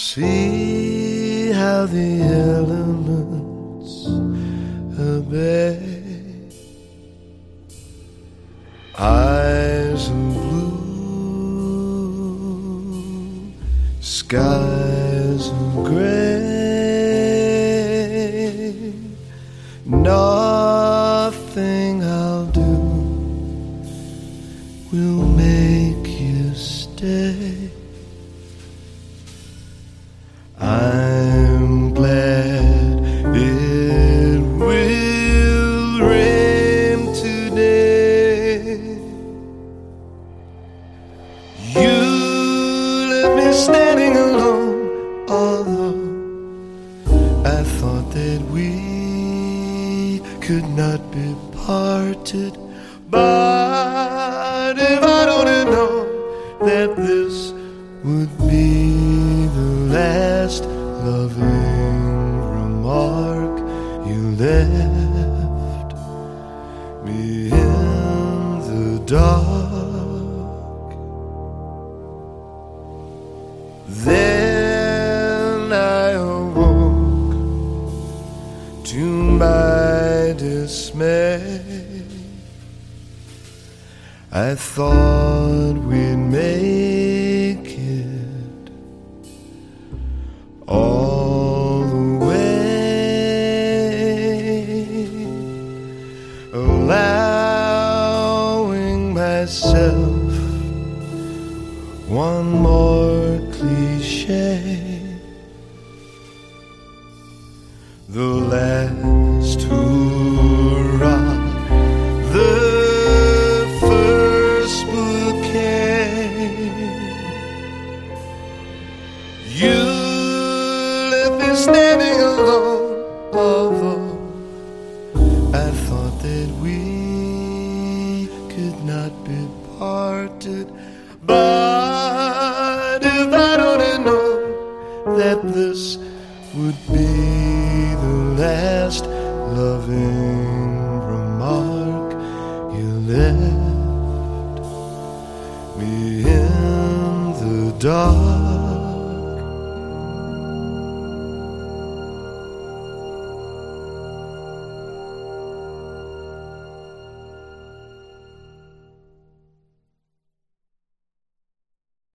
See how the elements obey. Eyes of blue, skies of gray. Nothing I'll do will make you stay. I'm glad it will rain today. You left me standing alone, although I thought that we could not be parted. But if I'd only known that this would be the last loving remark, you left me in the dark. Then I awoke to my dismay. I thought we'd make it all the way, allowing myself one more cliche. The last hurrah, the first bouquet. You left me standing alone, although I thought that we could not be parted. But if I'd only known that this would be the last loving remark, you left me in the dark.